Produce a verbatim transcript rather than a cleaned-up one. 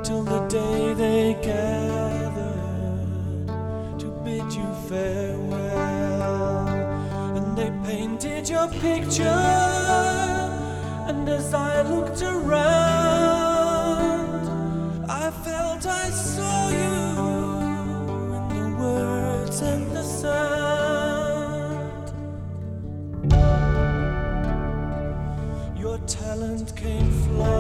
till the day they gathered to bid you farewell. And they painted your picture, and as I looked around, I felt I saw you in the words and the sound. Your talent came flowing